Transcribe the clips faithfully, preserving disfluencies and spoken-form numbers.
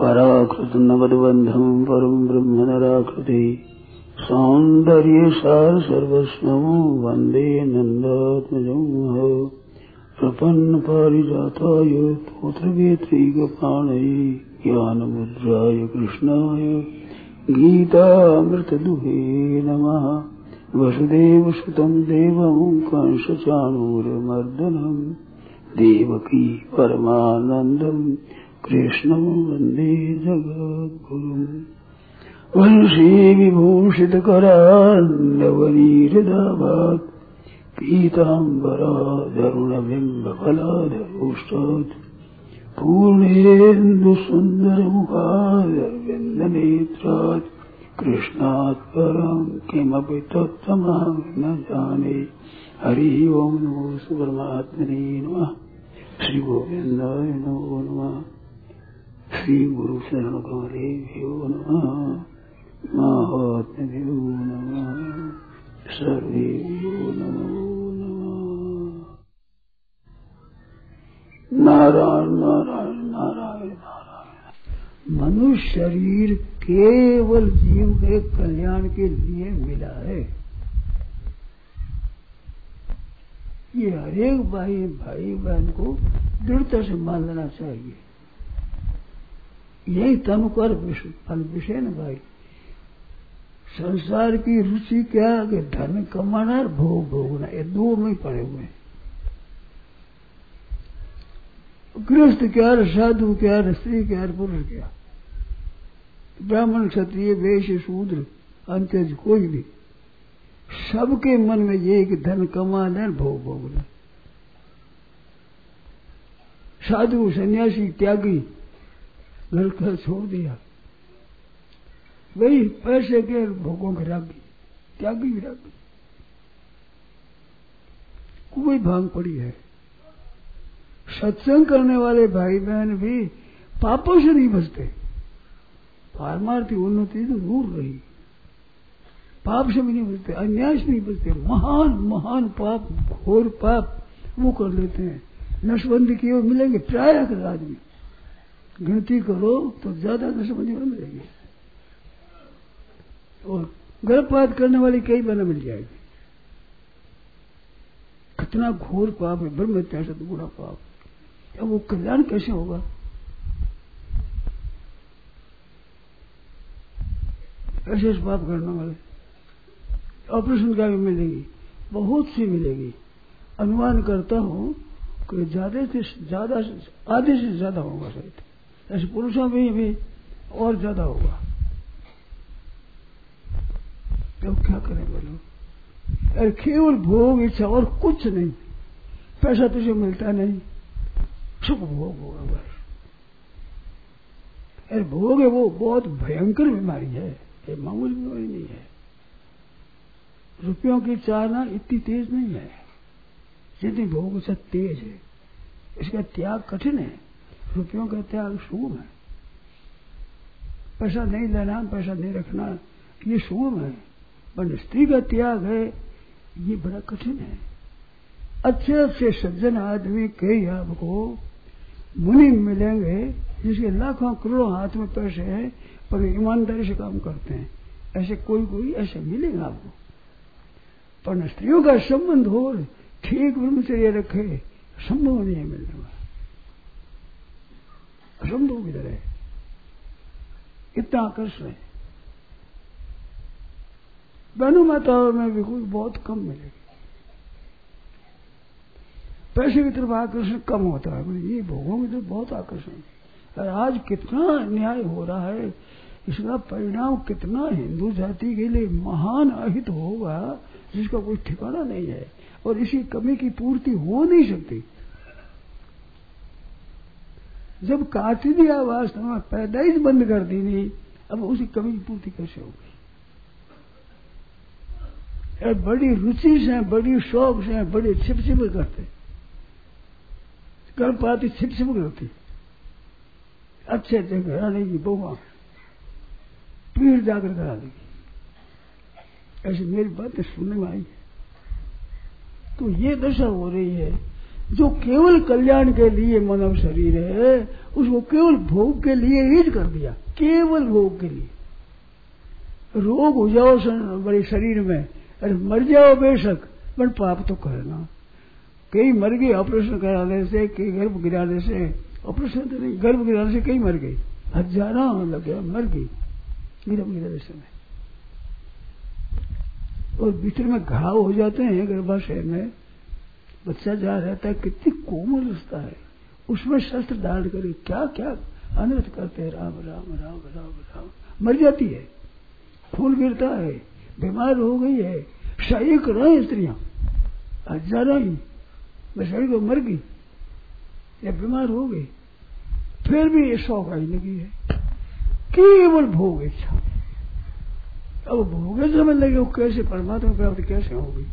पराकृत नवद्बंधम परम ब्रह्म नराकृति सौंदर्य सार सर्वस्वं वंदे नंदात्मजं प्रपन्न पारिजाताय तोत्रवेत्रैकपाणये ज्ञानमुद्राय कृष्णाय गीतामृतदुहे नमः। वसुदेवसुतं देवं कंसचाणूरमर्दनं देवकी परमानन्दं कृष्णं वन्दे जगद्गुरुम्। वंशी विभूषितकरान्नवनीहृदाभात् पीताम्बराधरुणबिम्बफलाधरोष्टात् पूर्णेन्दुसुन्दरमुखादरविन्दनेत्रात् कृष्णात् परं किमपि तत्त्वमहं न जाने। हरि ओम नमो परमात्मने नमः। श्री गोविंदाय नमो नमः। श्री गुरु शरण कमलेभ्यो नमः। महात्म्यो नमः। सर्वेभ्यो नमो नमः। नारायण नारायण नारायण नारायण। मनुष्य शरीर केवल जीव के कल्याण के लिए मिला है। ये हरेक भाई भाई बहन को दृढ़ता से मान लेना चाहिए। यही तनु कर फल विषय न भाई। संसार की रुचि क्या कि धन कमाना और भोग भोगना, ये दो में पड़े हुए हैं। गृहस्थ क्या, साधु क्या, स्त्री क्या, पुरुष क्या, ब्राह्मण क्षत्रिय वैश्य शूद्र अंत्यज कोई भी, सबके मन में ये कि धन कमाना भोग भोगना। साधु सन्यासी त्यागी घर घर छोड़ दिया, वही पैसे के भोगों के रागी, त्यागी भी रागी। कोई भांग पड़ी है। सत्संग करने वाले भाई बहन भी पापों से नहीं बचते। पारमार्थी उन्नति तो दूर रही, पाप से भी नहीं बचते, अन्याय से नहीं बचते। महान महान पाप, घोर पाप वो कर लेते हैं। नशबंदी किए मिलेंगे प्राय कर आदमी, गिनती करो तो ज्यादा नशबंदी में मिलेंगे। और गर्भपात करने वाली कई बना मिल जाएगी। कितना घोर पाप है, ब्रह्म हत्या से तो बुरा पाप। अब वो कल्याण कैसे होगा? ऐसे पाप करने वाले ऑपरेशन का भी मिलेगी, बहुत सी मिलेगी। अनुमान करता हूं कि ज्यादा से ज्यादा, आधे से ज्यादा होगा शायद। ऐसे पुरुषों में भी और ज्यादा होगा। तो क्या करें बोलो? अरे केवल भोग इच्छा और कुछ नहीं। पैसा तुझे मिलता नहीं, सुख भोग होगा बस। अरे भोग है वो बहुत भयंकर बीमारी है, ये मामूली बीमारी नहीं है। रुपयों की चाहना इतनी तेज नहीं है जितनी भोग से तेज है। इसका त्याग कठिन है, रुपयों का त्याग सुगम है। पैसा नहीं लेना, पैसा नहीं रखना, ये सुगम है। पर स्त्री का त्याग है, ये बड़ा कठिन है। अच्छे अच्छे सज्जन आदमी कई आपको मुनि मिलेंगे जिसके लाखों करोड़ों हाथ में पैसे हैं, पर ईमानदारी से काम करते हैं। ऐसे कोई कोई ऐसे मिलेगा आपको। पर स्त्रियों का संबंध हो, ठीक ब्रह्मचर्य रखे, संभव नहीं है मिलने वाला, असंभव किधर है। इतना आकर्षण है। बहनों माताओं में भी कोई बहुत कम मिलेगी। पैसे की तरफ आकर्षण कम होता है, ये भोगों की तरफ बहुत आकर्षण है। और आज कितना अन्याय हो रहा है, इसका परिणाम कितना हिंदू जाति के लिए महान अहित होगा जिसका कोई ठिकाना नहीं है। और इसी कमी की पूर्ति हो नहीं सकती। जब काटी दिया वास्तव में पैदाइश बंद कर दी नहीं, अब उसी कमी की पूर्ति कैसे होगी? बड़ी रुचि से, बड़ी शौक से, बड़ी छिप छिप करते, कर पाती छिप छिप करती। अच्छे अच्छे घराने की बहुआ पीड़ जाकर करा देगी। ऐसी मेरी बातें सुनने में आई है। तो ये दशा हो रही है। जो केवल कल्याण के लिए मानव शरीर है उसको केवल भोग के लिए ही कर दिया, केवल भोग के लिए। रोग हो जाओ बड़े शरीर में, अरे मर जाओ बेशक, पर पाप तो करना। कई मर गए ऑपरेशन कराने से, कई गर्भ गिराने से, ऑपरेशन तो नहीं, गर्भ गिराने से कई मर गई, हजारों लग गया, मर गई गर्भ गिराने से। और भीतर में घाव हो जाते हैं गर्भाशय में, बच्चा जहाँ रहता है कितनी कोमल अवस्था है, उसमें शस्त्र डाल कर क्या क्या अनर्थ करते हैं, राम राम राम राम राम, मर जाती है, खून गिरता है, बीमार हो गई है, शाही कर रहे हैं स्त्रियां हजारों ही, बेचारी को मर गई या बीमार हो गई, फिर भी ये शौक आई लगी है, केवल भोग इच्छा। अब भोगे समझ लगे वो कैसे परमात्मा प्राप्त कैसे होगी,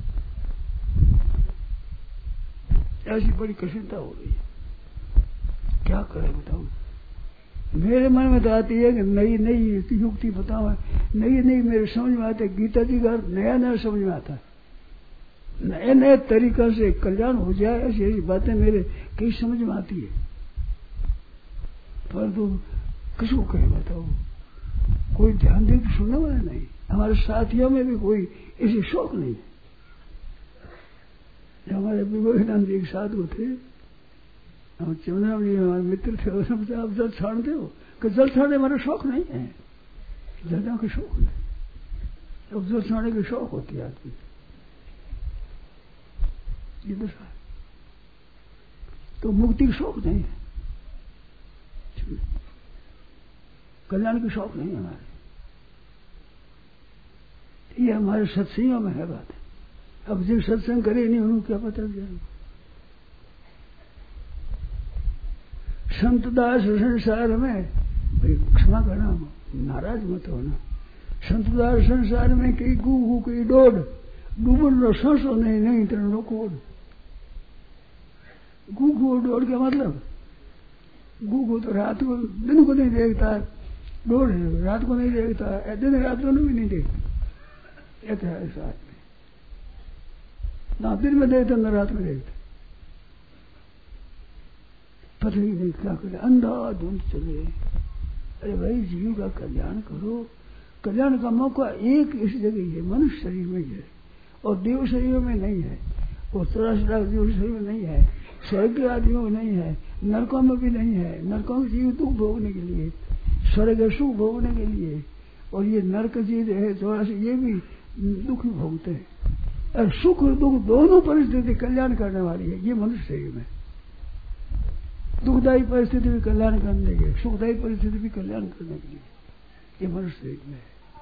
ऐसी बड़ी कठिनता हो रही है। क्या करें बताओ। मेरे मन में तो आती है कि नई नई युक्ति बताओ, नई नई मेरे समझ में आते, गीता जी का नया नया समझ में आता है, नए नए तरीका से कल्याण हो जाए, ऐसी ऐसी बातें मेरे कई समझ में आती है, परंतु किसको कहे बताओ, कोई ध्यान दे तो सुनने वाला नहीं। हमारे साथियों में भी कोई ऐसी शौक नहीं है। जो हमारे विवेकानंद जी एक साधु थे, हम चंद्रराम जी हमारे मित्र थे, उसने आप जल छाड़ते हो कि जल छाड़ने हमारा शौक नहीं है, जलों के शौक है, अब जल छाड़ने की शौक होती है आदमी, ये दशा है। तो मुक्ति की शौक नहीं है, कल्याण की शौक नहीं है हमारे, ये हमारे सत्संगों में है बात है। अब जिन सत्संग करे नहीं उन्होंने क्या पता चल। संत दास संसार में, क्षमा करना नाराज मत होना, संत दास संसार में कई गु गु कई डोड डूबन रो सो नहीं नहीं तेरे कोड। गु गु डोड का मतलब, गु गु तो रात को दिन को नहीं देखता, डोड रात को नहीं देखता, दिन रात को भी नहीं देखता, ऐसा आदमी ना दिन में देखते ना रात में देखते, पता ही नहीं क्या करे, अंधाधुंध चले। अरे भाई जीव का कल्याण करो, कल्याण का मौका एक इस जगह है, मनुष्य शरीर में है, और देव शरीर में नहीं है, और चौरासी लाख देव शरीर में नहीं है, स्वर्ग के आदमियों में नहीं है, नरकों में भी नहीं है। नरकों के जीव दुख भोगने के लिए, स्वर्ग सुख भोगने के लिए, और ये नरक जीव है चौरासी, ये भी दुख ही भोगते हैं। और सुख और दुख दोनों परिस्थिति कल्याण करने वाली है ये मनुष्य शरीर में। दुखदायी परिस्थिति भी कल्याण करने के, सुखदायी परिस्थिति भी कल्याण करने के लिए ये मनुष्य शरीर में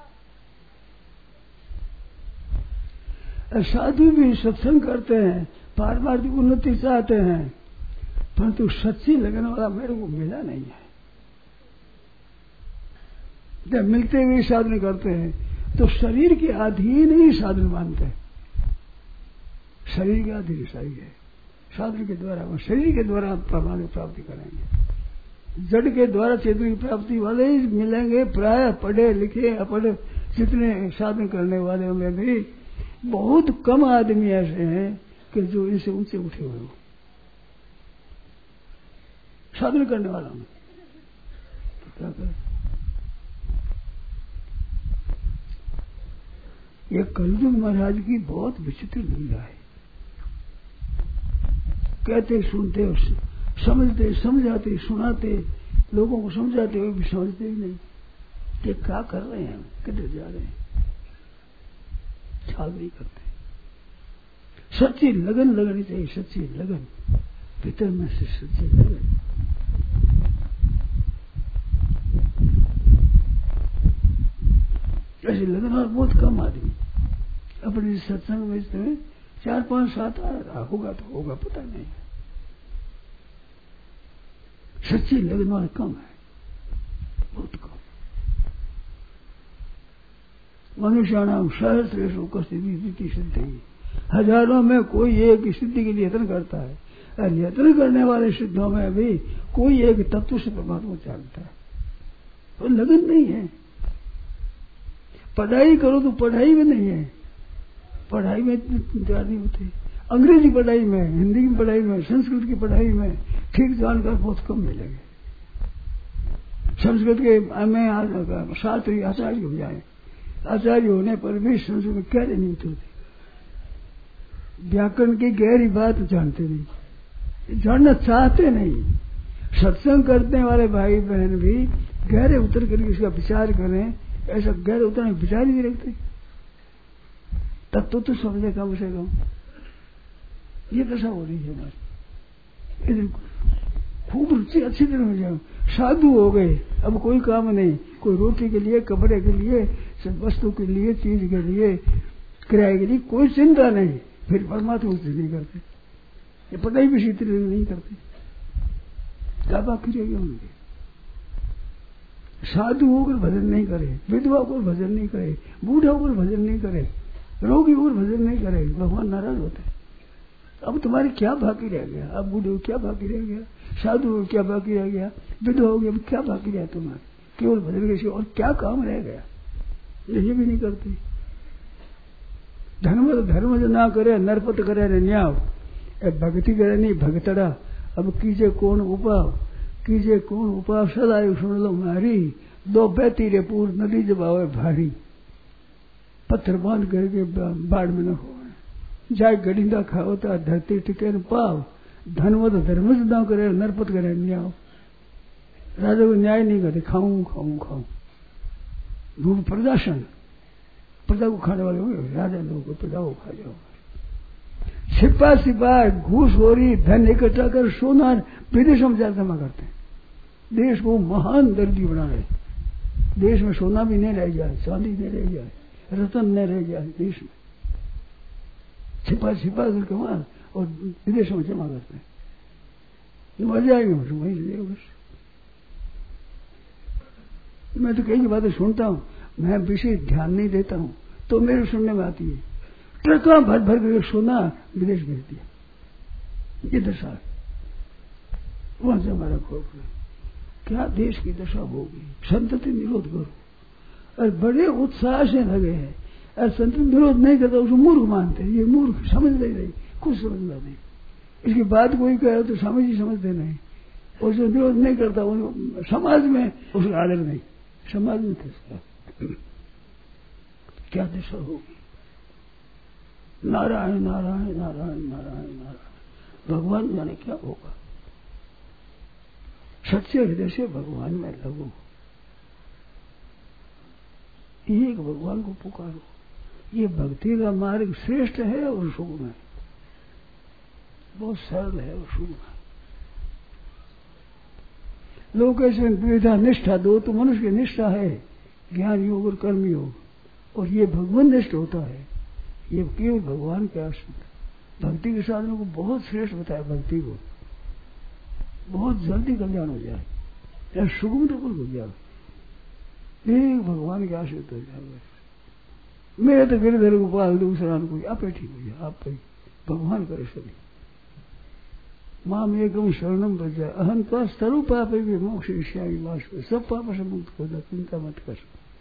है। साधु भी सत्संग करते हैं, पारमार्थिक उन्नति चाहते हैं, परंतु सच्ची लगने वाला मेरे को मिला नहीं है। जब मिलते हुए साधन करते हैं तो शरीर के अधीन ही साधन मानते हैं, शरीर के अधीन सही है, साधन के द्वारा, शरीर के द्वारा प्रमाण प्राप्ति करेंगे। जड़ के द्वारा चेतन की प्राप्ति वाले ही मिलेंगे। प्राय पढ़े लिखे अपढ़े जितने साधन करने वाले में भी बहुत कम आदमी ऐसे हैं कि जो इनसे ऊंचे उठे हुए हो साधन करने वाला में। तो क्या करें, ये कलयुग महाराज की बहुत विचित्र लीला है। कहते सुनते समझते समझाते सुनाते लोगों को समझाते हुए भी समझते ही नहीं कि क्या कर रहे हैं, किधर जा रहे हैं, ख्याल नहीं करते। सच्ची लगन लगनी चाहिए, सच्ची लगन भीतर में से, सच्ची लगन। ऐसी लगन और बहुत कम आदमी अपने सत्संग में चार पांच सात आ रहा होगा तो होगा, पता नहीं। सच्ची लगन वाले कम है, बहुत कम। मनुष्याणाम सहस्रेषु कश्चित् सिद्धि, हजारों में कोई एक सिद्धि के लिए यत्न करता है, और यत्न करने वाले सिद्धों में भी कोई एक तत्व से परमात्मा जानता है। तो लगन नहीं है। पढ़ाई करो तो पढ़ाई में नहीं है, पढ़ाई में इतनी तैयारी होती है, अंग्रेजी पढ़ाई में, हिंदी की पढ़ाई में, संस्कृत की पढ़ाई में ठीक जानकर बहुत कम मिलेंगे। संस्कृत के में शास्त्री आचार्य हो जाए, आचार्य होने पर भी संस्कृत में गहरे नहीं उतरते, व्याकरण की गहरी बात जानते नहीं, जानना चाहते नहीं। सत्संग करने वाले भाई बहन भी गहरे उतर करके इसका विचार करें, ऐसा गहरे उतरने विचार ही नहीं रखते। तत्व तो समझे कम से कम। ये दशा हो रही है हमारी। इधर खूब रुचि अच्छी तरह हो जाए, साधु हो गए, अब कोई काम नहीं, कोई रोटी के लिए, कपड़े के लिए, वस्तु के लिए, चीज के लिए, किराए के लिए कोई चिंता नहीं, फिर परमात्मा से नहीं करते, ये पढ़ाई भी इसी तरह नहीं करते, क्या बाकी रह गया उनके। साधु होकर भजन नहीं करे, विधवा होकर भजन नहीं करे, बूढ़ा होकर भजन नहीं करे, रोगी होकर भजन नहीं करे, भगवान नाराज होते। अब तुम्हारी क्या बाकी रह गया? अब बूढ़े हो क्या बाकी रह गया? साधु हो क्या बाकी रह गया? विधवा हो गया क्या बाकी रहा तुम्हारे? केवल भजन के और क्या काम रह गया? ये भी नहीं करते। धर्म धर्म जो ना करे, नरपत करे न न्याव, भक्ति करे नहीं भगतड़ा। अब कीजे कौन उपाव, कीजे कौन उपाव, सदा सुन लो मारी, दो बहती रे पूर नदी जब आवे भारी, पत्थर बांध करके बाढ़ में न हो जाए, गड़िंदा खाओता धरती टिके न पाव, धनवत धर्म से ना करे, नरपत करे न्याय। राजा को न्याय नहीं करते, खाऊं खाऊं खाऊं, भूख प्रदर्शन, प्रजा को खाने वाले होंगे राजा लोगों को, प्रजा को खा जाओ। छिपा सिपा घूस हो रही, धन इकट्ठा कर सोना विदेशों में जाकर जमा करते हैं, देश को महान दर्दी बना रहे। देश में सोना भी नहीं रह जाए, चांदी नहीं रह जाए, रतन नहीं रह जाए देश में, छिपा छिपा करके वहां और विदेशों में जमा करते हैं। मर जाएंगे मुझे वहीं ले बस। मैं तो कई बातें सुनता हूँ, मैं विशेष ध्यान नहीं देता हूँ, तो मेरे सुनने में आती है। ट्रका भर भर करके सोना विदेश भेज दिया, ये दशा वहां से हमारा खोप है। क्या देश की दशा होगी? संतति निरोध करो, और बड़े उत्साह से लगे हैं, और संतति निरोध नहीं करता उसको मूर्ख मानते हैं। ये मूर्ख समझते नहीं, कुछ समझता नहीं, इसकी बात कोई कहे तो समझ ही समझते नहीं, और जो विरोध नहीं करता वो समाज में उसका आदर नहीं, समाज में किसका क्या दशा होगी? नारायण नारायण नारायण नारायण नारायण, भगवान जाने क्या होगा। सच्चे हृदय से भगवान में लगो, एक भगवान को पुकारो। ये भक्ति का मार्ग श्रेष्ठ है और सुगम है, बहुत सरल है और सुगम है। लोग ऐसे विविधा निष्ठा दो तो मनुष्य की निष्ठा है ज्ञान योग और कर्म योग, और ये भगवान निष्ठ होता है, ये केवल भगवान के आश्रित। भक्ति के साधनों को बहुत श्रेष्ठ बताया, भक्ति को बहुत जल्दी कल्याण हो जाए या सुगम रूप हो जाए, एक भगवान के आश्रित हो जाए। मेरे तो गिरधर गोपाल दूसरा कोई आप ठीक हो जाए, आप भगवान करे सभी। माम एकम शरणम बजाय अहम तो सर्व पाप भी मोक्ष ईश्यामी मास, सब पाप से मुक्त हो जाए, चिंता मत कर।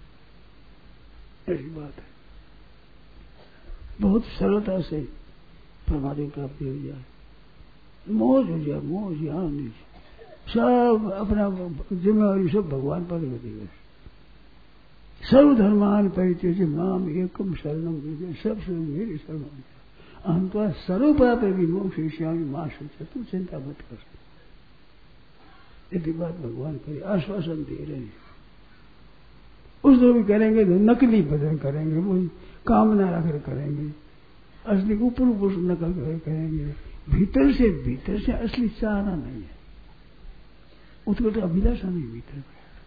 ऐसी बात है, बहुत सरलता से परमात्मा प्राप्ति हो जाए, मौज हो जाए, मौज यहाँ नहीं, सब अपना जिम्मेवारी सब भगवान पर लगी है। सर्वधर्मान परित्यज्य माम एकम शरणम बजाय, सब से मेरी शरण हो जाए, हम तो सर्व पाप भी मोक्ष ईश्यामी मास, तू चिंता मत कर। यदि बात भगवान करे, आश्वासन दे रहे हैं। उस दो भी करेंगे तो नकली भजन करेंगे, वही कामना रखकर करेंगे, असली ऊपर ऊपर नकल कर करेंगे, भीतर से भीतर से असली चाहना नहीं है, उत्कट अभिलाषा नहीं भीतर,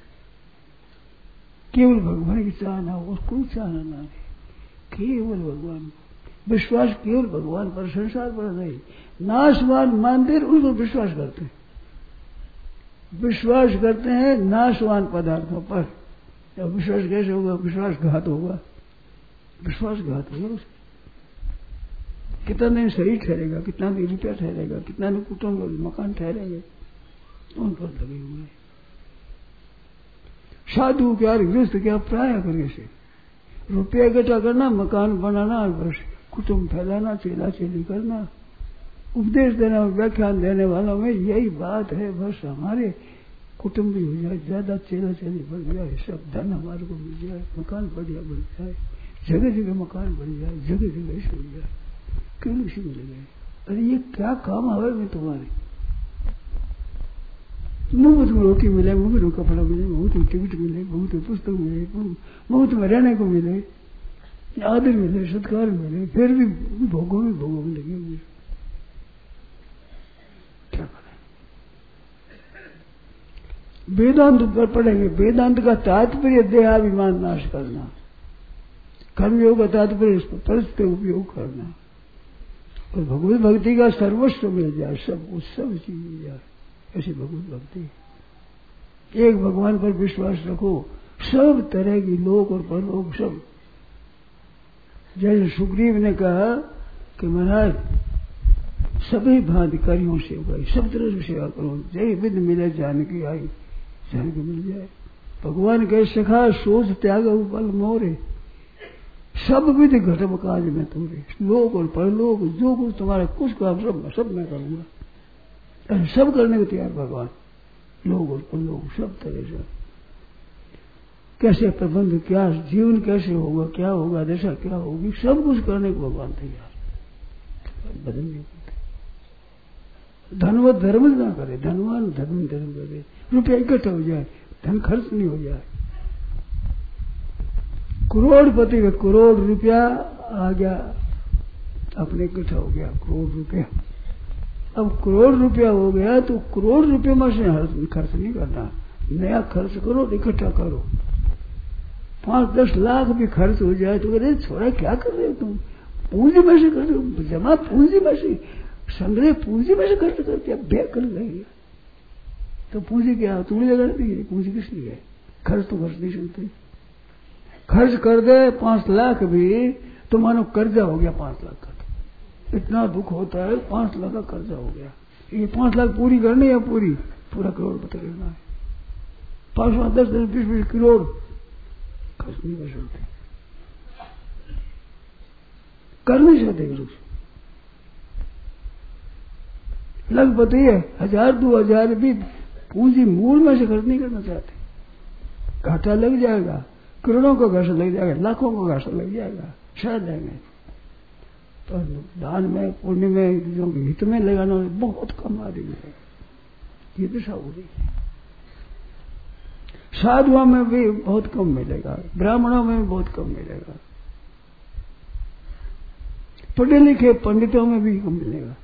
केवल भगवान की चाहना, और कोई चाहना ना है, केवल भगवान। विश्वास केवल भगवान पर, संसार पर नहीं। नाशवान मानते उन पर विश्वास करते हैं, विश्वास करते हैं नाशवान पदार्थों पर। विश्वास कैसे होगा? विश्वासघात होगा, विश्वासघात होगा उसका। कितना दिन शरीर ठहरेगा, कितना दिन रुपया ठहरेगा, कितना दिन कुटुंब मकान ठहरेंगे, उन पर लगे हुए हैं। साधु क्या गृहस्थ क्या प्राय करने से रुपया इकट्ठा करना, मकान बनाना, बस कुटुंब फैलाना, चेला चेली करना, उपदेश देना, व्याख्यान देने वालों में यही बात है। बस हमारे कुटुंब भी हो जाए, ज्यादा चेला चेली बढ़ जाए, सब धन हमारे को मिल जाए, मकान बढ़िया बन जाए, जगह जगह मकान बन जाए, जगह जगह ऐसे हो जाए, क्यों इसी में लगे? अरे ये क्या काम आवे में तुम्हारे? मुफ्त में रोटी मिले, मुफ्त में कपड़ा मिले, मुफ्त में टिकट मिले, मुफ्त में पुस्तक मिले, मुफ्त में रहने को मिले, आदर मिले, सत्कार मिले, फिर भी भोगों में भोगों में लगे हुए, क्या करें? वेदांत पर पढ़ेंगे, वेदांत का तात्पर्य देहाभिमान नाश करना, कर्मयोग का तात्पर्य परिस्थिति उपयोग करना, और भगवत भक्ति का सर्वस्व मिल जाए, सब कुछ सब चीज मिल जाए, ऐसी भगवत भक्ति। एक भगवान पर विश्वास रखो, सब तरह की लोक और परलोक सब। जैसे सुग्रीव ने कहा कि महाराज सभी भांति कार्यों से होगा, सब तरह से सेवा करो, जय विध मिले जानकी आई, जानकी मिल जाए। भगवान कहे सखा सोच त्याग उपल मोरे, सब विधि घटम काज में तोरे, लोक और परलोक जो कुछ तुम्हारा कुछ काम सब सब मैं करूंगा, सब करने को तैयार भगवान, लोक और परलोक सब तरह से। कैसे प्रबंध, क्या जीवन कैसे होगा, क्या होगा, दशा क्या होगी, सब कुछ करने को भगवान तैयार, बदल नहीं करते। धनवत धर्म ना करे, धनवान धर्म धर्म करे, रुपया इकट्ठा हो जाए, धन खर्च नहीं हो जाए। करोड़पति का करोड़ रुपया आ गया, अपने इकट्ठा हो गया करोड़ रुपया। अब करोड़ रुपया हो गया तो करोड़ रुपये में से खर्च नहीं करना, नया खर्च करो, इकट्ठा करो। पांच दस लाख भी खर्च हो जाए तो अरे छोड़ा क्या कर रहे हो तुम, पूंजी में से कर रहे हो, जमा पूंजी में से, संग्रह पूंजी में से खर्च करते बे कर रही। तो पूंजी क्या तुमने लगा दी, पूंजी किस लिए? खर्च तो खर्च नहीं सकते। खर्च कर दे पांच लाख भी तो मानो कर्जा हो गया पांच लाख का, इतना दुख होता है, पांच लाख का कर्जा हो गया। ये पांच लाख पूरी करनी है, पूरी पूरा करोड़ पता करना है, पांच पांच दस दस बीस बीस करोड़ खर्च नहीं कर सकते, कर नहीं सकते। लगभग है हजार दो हजार भी पूंजी मूल में से खर्च नहीं करना चाहते, घाटा लग जाएगा, करोड़ों का घाटा लग जाएगा, लाखों का घाटा लग जाएगा, शायद लेंगे। तो दान में पुण्य में जो हित में लगाना बहुत कम आदमी है, ये दशा हो रही है। साधुओं में भी बहुत कम मिलेगा, ब्राह्मणों में भी बहुत कम मिलेगा, पढ़े लिखे पंडितों में भी कम मिलेगा,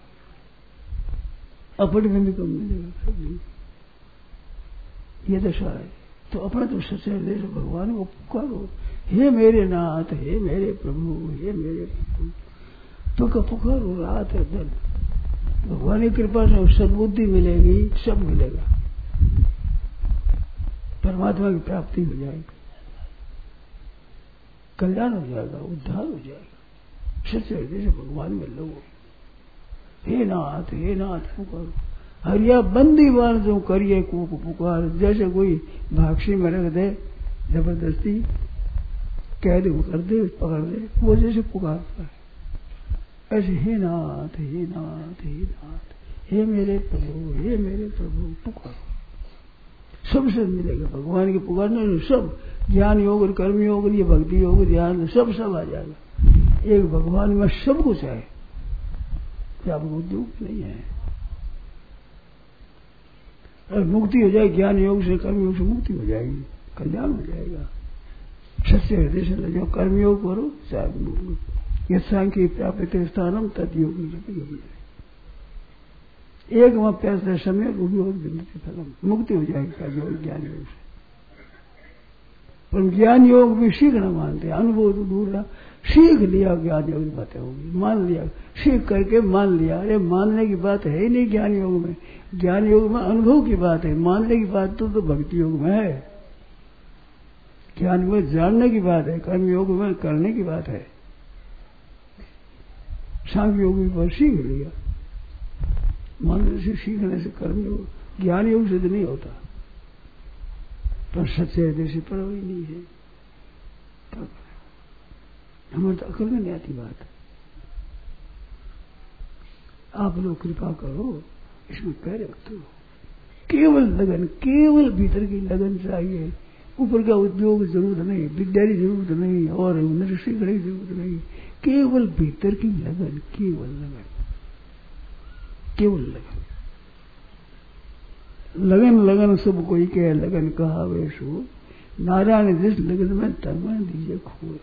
अपढ़ में भी कम मिलेगा, ये दशा है। तो अपना तो सच्चे हृदय से भगवान को पुकारो, हे मेरे नाथ, हे मेरे प्रभु, हे मेरे प्रभु, तो का पुकारो रात है दिन, भगवान की कृपा से सद्बुद्धि मिलेगी, सब मिलेगा, परमात्मा की प्राप्ति हो जाएगी, कल्याण हो जाएगा, उद्धार हो जाएगा। सच्चे हृदय से भगवान में लगो, हे नाथ, हे नाथ पुकारो। हरिया बंदी बार जो करिए कूक पुकार, जैसे कोई भाक्षी में रख दे जबरदस्ती कैद कर दे, पकड़ दे, वो जैसे पुकारता है, ऐसे हे नाथ, हे नाथ, हे नाथ, हे मेरे प्रभु, हे मेरे प्रभु पुकारो, सबसे मिलेगा। भगवान के पुकारने में सब ज्ञान योग और कर्म योग और ये भक्ति योग ध्यान सब सब आ जाएगा। एक भगवान में सब कुछ है, क्या दुख नहीं है। और मुक्ति हो जाए ज्ञान योग से, कर्म योग से मुक्ति हो जाएगी, कल्याण हो जाएगा। सच्चे हृदय से लगे कर्म योग करो, ये सांख्य प्राप्त स्थानम तत्योग, एक वहां प्यास समय बिंदु फलम, मुक्ति हो जाएगी कर्म योग ज्ञान योग से। पर ज्ञान योग भी सीखना मानते हैं, अनुभव तो दूर रहा, सीख लिया ज्ञान योग की बातें होगी, मान लिया, सीख करके मान लिया। अरे मानने की बात है ही नहीं ज्ञान योग में, ज्ञान योग में अनुभव की बात है, मानने की बात तो, तो भक्ति योग में है, ज्ञान में जानने की बात है, कर्म योग में करने की बात है। सांख्य योग में सीख लिया, मानने से सीखने से कर्म योग, ज्ञान योग से तो नहीं होता, पर सच्चे हृदय से पर ही नहीं है। हमारे तो अकल में नहीं आती बात। आप लोग कृपा करो, इसमें पैर रख दो, केवल लगन, केवल भीतर की लगन चाहिए। ऊपर का उद्योग जरूरत नहीं, विद्या की जरूरत नहीं, और नृषि की जरूरत नहीं। केवल भीतर की लगन, केवल लगन, केवल लगन। लगन लगन सब कोई कहे, लगन कहा वेशु। नारायण जिस लगन में तन मन दीजिए खोए।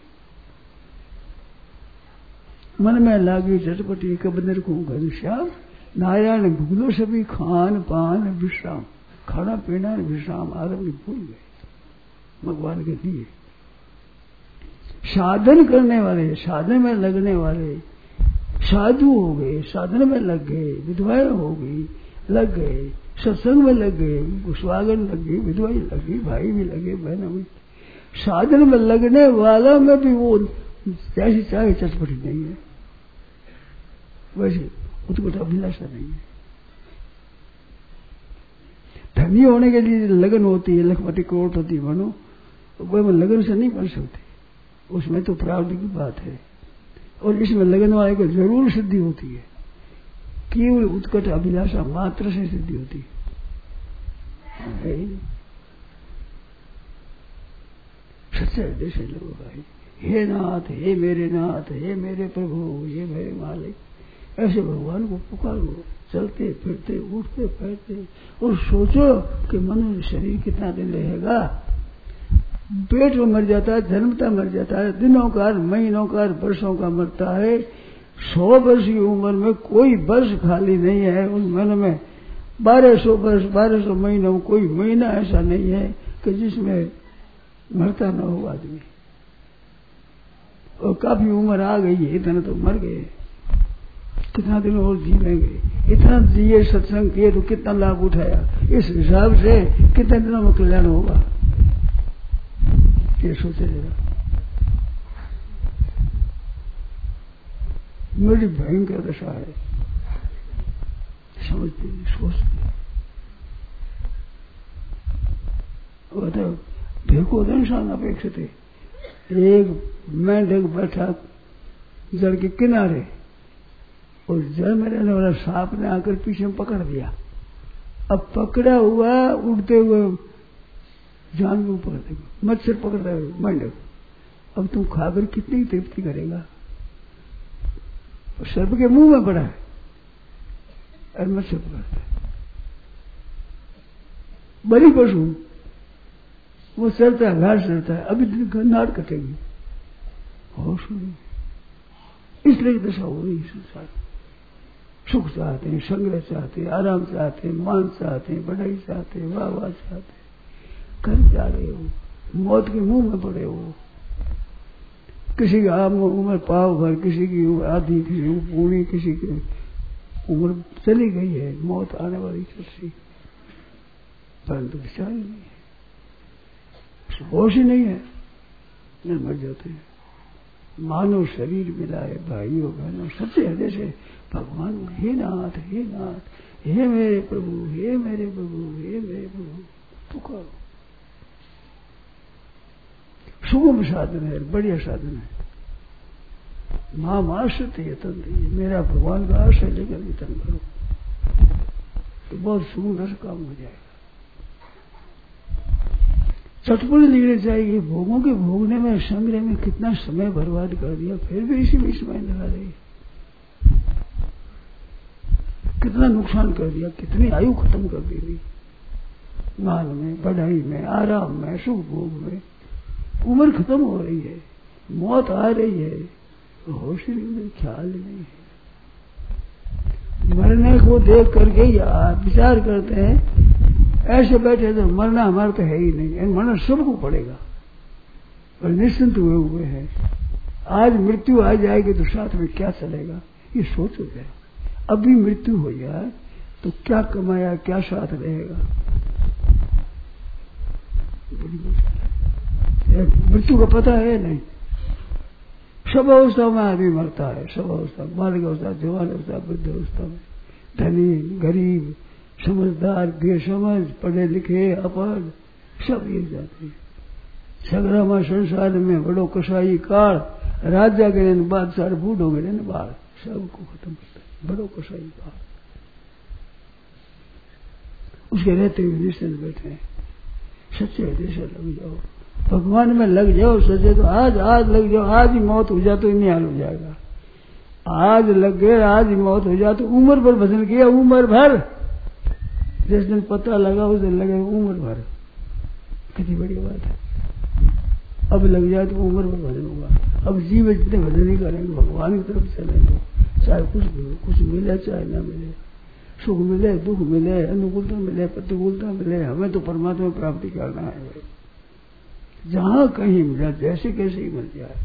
मन में लागी चटपटी कब निरखूं घनश्याम। नारायण भूलो सभी खान पान विश्राम। खाना पीना विश्राम आरंभ भूल गए भगवान के दिए। साधन करने वाले, साधन में लगने वाले साधु हो गए, साधन में लग गए, विधवाएं हो गई, लग गए, सत्संग में लग गए, स्वागन लग गई, विधवाई लग गई, भाई भी लगे, बहन भी। साधन में लगने वाला में भी वो जैसी चाहे चटपटी नहीं है, वैसे उत्कट अभिलाषा नहीं है। धनी होने के लिए लगन होती है, लखपति करोड़पति बनो, वह लगन से नहीं बन सकती, उसमें तो प्रारब्ध की बात है। और इसमें लगन वाले को जरूर सिद्धि होती है, केवल उत्कट अभिलाषा मात्र से सिद्धि होती है। सच्चे हृदय से लोग भाई, हे नाथ, हे मेरे नाथ, हे मेरे प्रभु, हे मेरे मालिक, ऐसे भगवान को पुकारो। चलते फिरते उठते बैठते, और सोचो कि मनुष्य शरीर कितना दिन रहेगा। पेट में मर जाता है, जन्मता मर जाता है, दिनों का, महीनों का, वर्षों का मरता है। सौ वर्ष की उम्र में कोई वर्ष खाली नहीं है। उस महीने में बारह सौ वर्ष, बारह सौ महीनों में कोई महीना ऐसा नहीं है कि जिसमें मरता न हो आदमी। और काफी उम्र आ गई है, इतना तो मर गए, कितना दिन और जी लेंगे। इतना जिए, सत्संग किए तो कितना लाभ उठाया, इस हिसाब से कितने दिनों में कल्याण होगा, ये सोचे जरा। मेरी भयंकर दशा है, समझते नहीं, सोचते। बताओ, भेको दंशान अपेक्षित है। एक मेंढक बैठा जल के किनारे, और जल में रहने वाला सांप ने आकर पीछे में पकड़ दिया। अब पकड़ा हुआ उड़ते हुए जान के ऊपर देखो, मच्छर पकड़ रहे हो मेंढक। अब तुम खाकर कितनी तृप्ति करेगा। सर्प के मुंह में पड़ा है और मच्छर पकड़ता है। बड़ी पशु वो चलता है, घास चलता है, अभी नाट कटेगी, होश नहीं। इसलिए दशा हो रही संसार। सुख चाहते हैं, संग्रह चाहते हैं, आराम चाहते हैं, मान चाहते हैं, बढ़ाई चाहते हैं, वाह वाह चाहते हैं। कर जा रहे हो, मौत के मुंह में पड़े हो। किसी की आम उम्र पाव भर, किसी की आधी, किसी की पूरी, किसी की उम्र चली गई है, मौत आने वाली चलती, परंतु विचार ही नहीं है, होश ही नहीं है, न मर जाते हैं। मानव शरीर मिला है भाइयों बहनों, सच्चे हृदय से भगवान, हे नाथ, हे नाथ, हे मेरे प्रभु, हे मेरे प्रभु, हे मेरे प्रभु पुकारो। सुगम साधन है, बढ़िया साधन है। मां आश्रित यतन दीजिए, मेरा भगवान का आश्रय लेकर यतन करो तो बहुत सुंदर काम हो जाएगा। चटपट निकले चाहिए। भोगों के भोगने में, संग्रह में कितना समय बर्बाद कर दिया, फिर भी इसी में समय लगा रही, कितना नुकसान कर दिया, कितनी आयु खत्म कर दी, मान में, बढ़ाई में, आराम में, सुख भोग में। उम्र खत्म हो रही है, मौत आ रही है, होश ही नहीं, ख्याल नहीं है। मरने को देख करके या विचार करते हैं, ऐसे बैठे तो मरना हमारा तो है ही नहीं, मरना सबको पड़ेगा, और निश्चिंत हुए हुए हैं। आज मृत्यु आ जाएगी तो साथ में क्या चलेगा, ये सोचो जाए। अभी मृत्यु हो जाए तो क्या कमाया, क्या साथ रहेगा। मृत्यु का पता है नहीं। सब अवस्था में आदमी मरता है, सब अवस्था, बालिक अवस्था, जवान अवस्था, वृद्ध अवस्था में, धनी गरीब, समझदार बेसमझ, पढ़े लिखे अपढ़, सब ये जाते हैं। संग्राम संसार में बड़ो कसाई काल, राजा गिरे बादशाह, बूढ़ो गिरे बाढ़, सबको खत्म करता है बड़ो कसाई काल। उसके रहते हुए निश्चिंत बैठे हैं। सच्चे हृदय से लग जाओ, भगवान में लग जाओ। सच्चे तो आज आज लग जाओ, आज ही मौत हो जाए तो इन्हीं हाल हो जाएगा। आज लग गए, आज ही मौत हो जाए तो उम्र भर भजन किया, उम्र भर। जिस दिन पता लगा उस दिन लगे उम्र भर। कितनी बड़ी बात है। अब लग जाए तो उम्र भर भजन होगा। अब जीव जितने भजन नहीं करेंगे, भगवान की तरफ चलेंगे, चाहे कुछ भी कुछ मिले चाहे न मिले, सुख मिले दुख मिले, अनुकूलता मिले प्रतिकूलता मिले, हमें तो परमात्मा प्राप्ति करना है। जहां कहीं मिला, जैसे कैसे ही मिल जाए,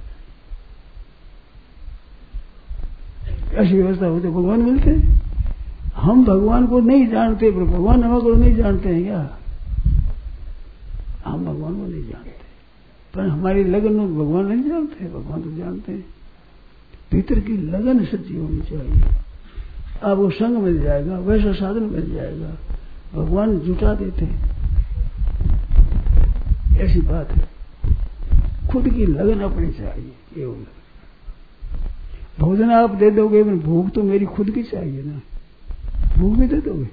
ऐसी व्यवस्था होती भगवान मिलते। हम भगवान को नहीं जानते, पर भगवान हमको नहीं जानते हैं क्या? हम भगवान को नहीं जानते, पर हमारी लगन भगवान नहीं जानते, भगवान तो जानते हैं। भीतर की लगन सच्ची होनी चाहिए। आपको संग मिल जाएगा, वैसा साधन मिल जाएगा, भगवान जुटा देते हैं। ऐसी बात है। खुद की लगन अपनी चाहिए, ये होगा। भोजन आप दे दोगे, भूख तो मेरी खुद की चाहिए ना, भूख भी दे दोगे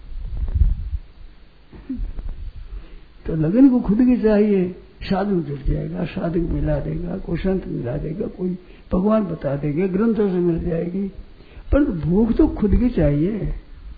तो लगन को खुद की चाहिए। साधन जुट जाएगा, साधक मिला देगा, कोई संत मिला देगा, कोई भगवान बता देंगे, ग्रंथों से मिल जाएगी, पर भूख तो खुद की चाहिए।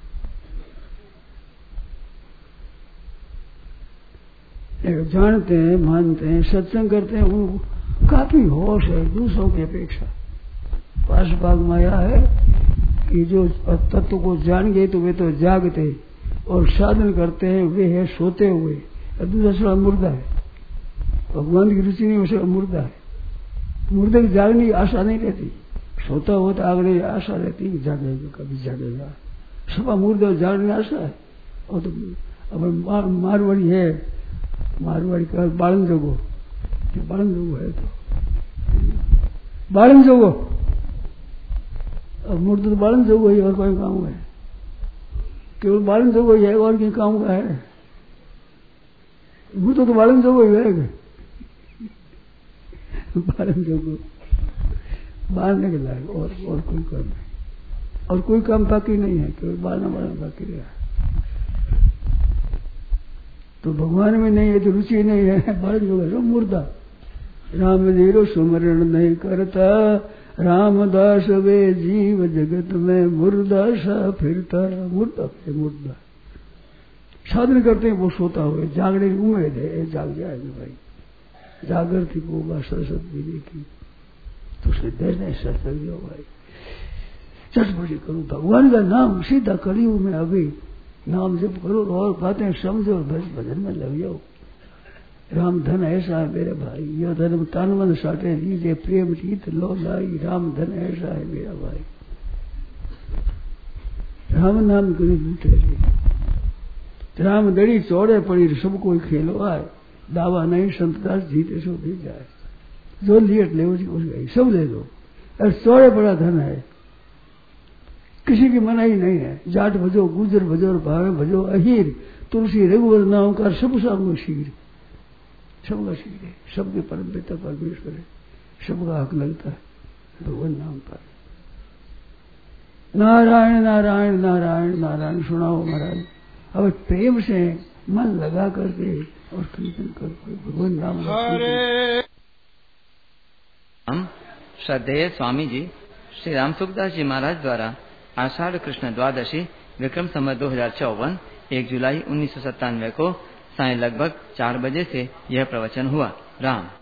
जानते हैं, मानते हैं, सत्संग करते हैं, उनको काफी होश है दूसरों की अपेक्षा। पास भाग माया है कि जो तत्व को जान गए तो वे तो जागते, और साधन करते हैं वे है सोते हुए, और दूसरा थोड़ा मुर्दा है। भगवान की रुचि नहीं, वैसे मुर्दा है। मुर्दे की जागने की आशा नहीं रहती, सोता हुआ तो आगने की आशा रहती है, जागेगा कभी जागेगा। सभा मुर्दा जागने की आशा है। और तो अब मारवाड़ी है, मारवाड़ी का बालन जोगो, बालन जोगो है तो बालन जोगो, अब मुर्दा तो बालन जोगो ही, और कोई काम है? केवल बालन जोगो ही है, और कोई काम का है? मुर्दा तो बालन जोगो ही है, बालन जोगो बारने के लायक, और और कोई काम नहीं, और कोई काम बाकी नहीं है, केवल बारना बारना बाकी रहा। तो भगवान में नहीं है तो रुचि नहीं है, बालन जोगो सब मुर्दा। राम जीरो सुमरण नहीं करता, रामदास वे जीव जगत में मुर्दा सा फिरता। मुर्दा है मुर्दा। साधन करते हैं वो सोता हुए, जागने की उम्मीद है, जाग जाएंगे भाई। जागृति होगा सरस्वत विधि की, तो उसके देर नहीं सत्संग हो भाई। चटपटी करो भगवान का नाम, सीधा कलयुग में अभी नाम जप करो, और बातें समझो, और बस भजन में लग जाओ। राम धन ऐसा है मेरे भाई, यो धर्म तन मन साटे लीजिए, प्रेम रीत लो लाई। राम धन ऐसा है मेरा भाई, राम नाम करी लूटे। राम दड़ी चौड़े पड़ी सब कोई खेलो आए, दावा नहीं संतदास जीते सो भी जाए। जो लियट ले उसकी उस गई, सब ले लो। और चौड़े बड़ा धन है, किसी की मनाही नहीं है। जाट भजो, गुजर भजो, भावे भजो, अहीर तुलसी रघुवर नाम का सब सामने शीर, सबका शीर है, सबके परम पिता परमेश्वर है, सबका हक लगता है भगवान नाम पर। नारायण नारायण नारायण नारायण सुनाओ महाराज। अब प्रेम से मन लगा करके और कीर्तन करके भगवान नाम हरे। हम श्रद्धेय स्वामी जी श्री राम सुखदास जी महाराज द्वारा आषाढ़ कृष्ण द्वादशी विक्रम संवत दो हजार चौवन एक जुलाई उन्नीस सौ सत्तानवे को साय लगभग चार बजे से यह प्रवचन हुआ। राम।